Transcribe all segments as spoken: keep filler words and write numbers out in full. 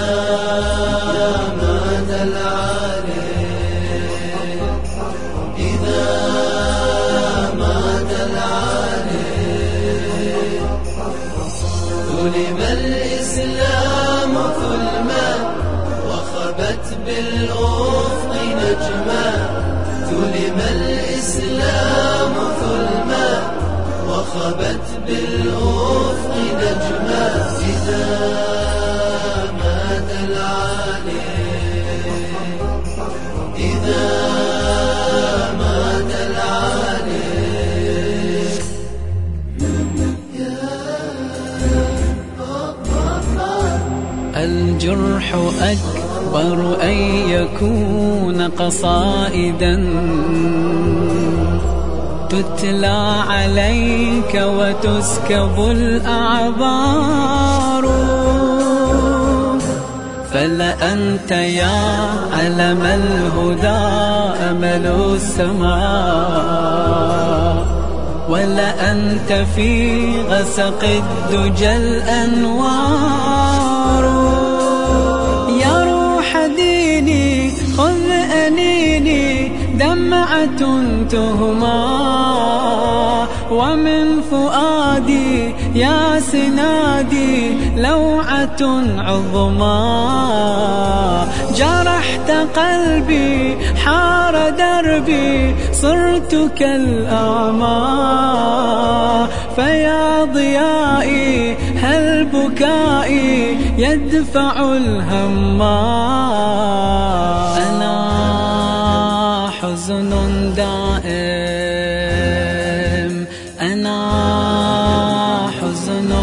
مات العالم إذا مات العالم ظلم الإسلام ظلما وخبت بالأفق نجما ظلم الإسلام ظلما وخبت بالأفق نجما إذا مات العالم إذا مات العالم الجرح أكبر أن يكون قصائدا تتلى عليك وتسكب الأعبار فلأنت يا علم الهدى أمل السماء ولأنت في غسق الدجى الأنوار يا روح ديني خذ أنيني دمعة تهمى ومن فؤادي يا سنادي لوعة عظمى جرحت قلبي حار دربي صرت كالأعمى فيا ضيائي هل بكائي يدفع الهمّا أنا حزن دائم أنا حزن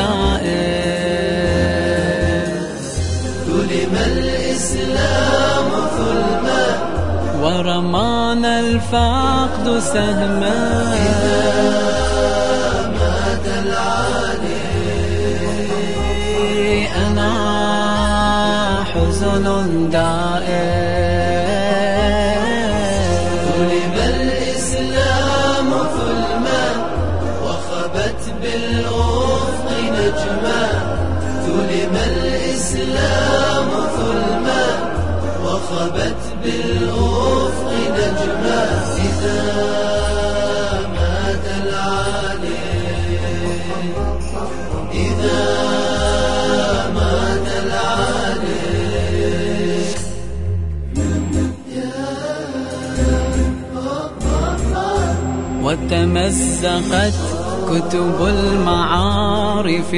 دائم ظلم الإسلام ظلما ورمانا الفقد سهما إذا مات العالم أنا حزن دائم بالأفق نجما ظلم الإسلام ظلما وخبت بالأفق نجما إذا مات العالم إذا مات العالم وتمزقت كتب المعارف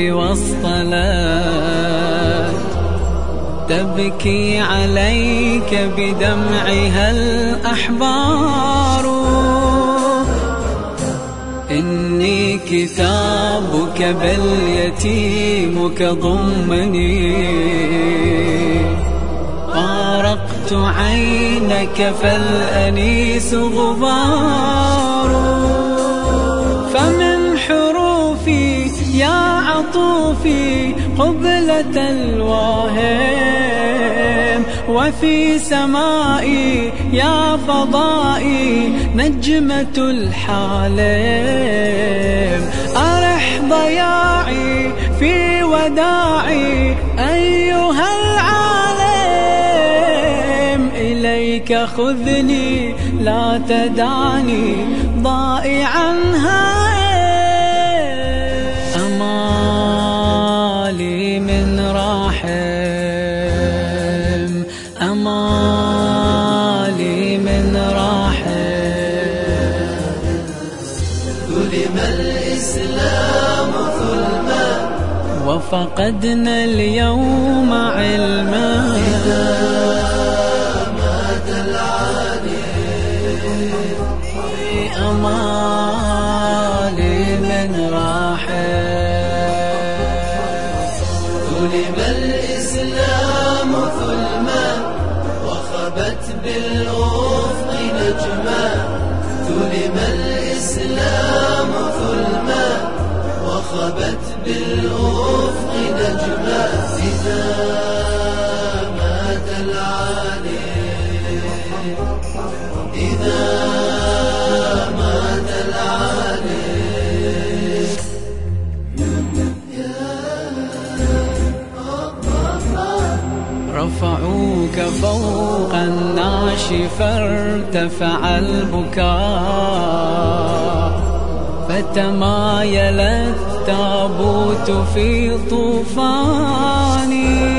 واصطلت تبكي عليك بدمعها الأحبار إني كتابك بل يتيمك ضمني فارقت عينك فالأنيس غبار فمن حروفي يا عطوفي قبلة الواهم وفي سمائي يا فضائي نجمة الحالم أرح ضياعي في وداعي أيها العالم إليك خذني لا تدعني ضائعا أمالي من راحم أمالي من راحم ظلم الإسلام ظلما وفقدنا اليوم علما إذا مات العالم أمالي من راحم ظلم الإسلام ظلما وخبت بالأفق نجما ظلم الإسلام ظلما وخبت بالأفق نجما إذا مات العالم إذا مات العالم رفعوك فوق النعش فارتفع البكاء، فتمايل التابوت في طوفان،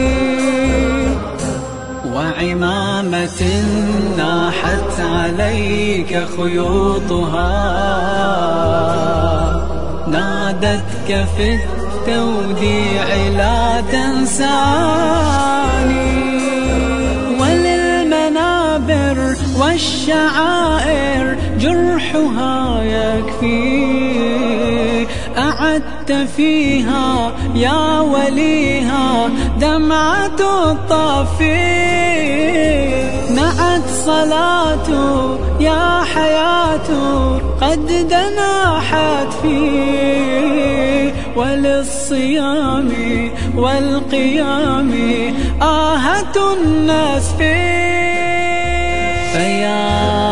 وعمامة ناحت عليك خيوطها نادتك في التوديع لا تنساني. وللمنابر والشعائر جرحها يكفي، أعدت فيها يا وليها دمعة الطفي. نعت صلاة يا حياة قد دناحت فيه، وللصيام والقيام آهة الناس فيه. فيا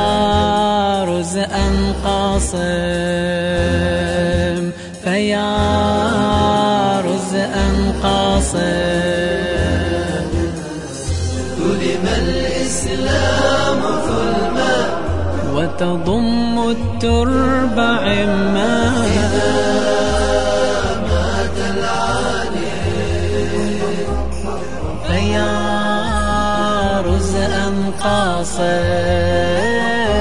رزءا قاصم، فيا رزءا قاصم، ظلم الإسلام ظلما وتضم الترب عما. إذا مات العالم فيا رزءا قاصم،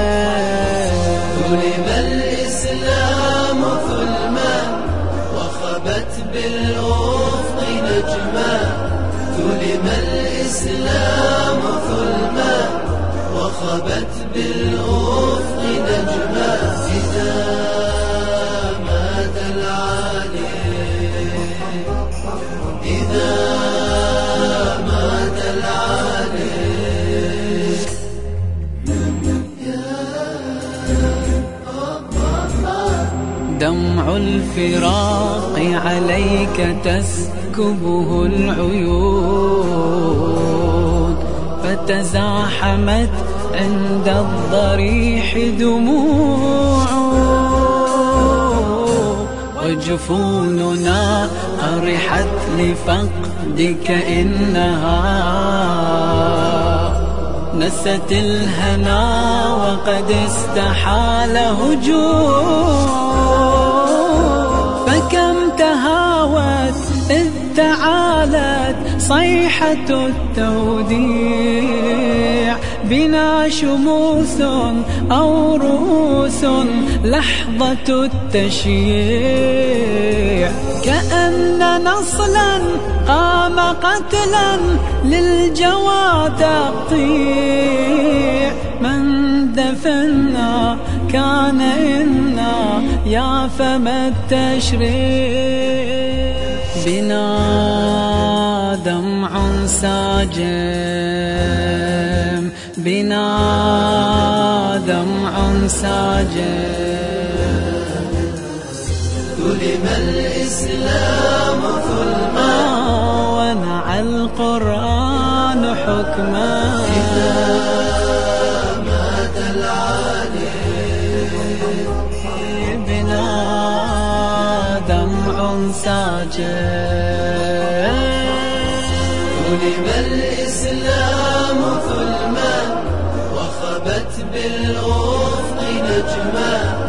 ظلم الإسلام ظلما وخبت بالأفق نجما. ظلم الإسلام ظلما وخبت بالأفق نجما. إذا مات العالم، إذا مات العالم. دمع الفراق عليك تسكبه العيون، فتزاحمت عند الضريح دموع، وجفوننا أرحت لفقدك إنها نست الهنا وقد استحال هجوم. فكم تهاوت إذ تعالت صيحة التوديع، بنا شموس أو رؤوس لحظة التشييع. كأن نصلا قام قتلا للجوى تقطيع، من دفنا كان إنا يا فما التشريع. بنا دمع ساجم، بنا دمع ساجم، ظلم الإسلام ظلما ونعى القرآن حكما. إذا مات العالم بنا دمع ساجم، ظلم الإسلام ظلما وخبت بالأفق نجما.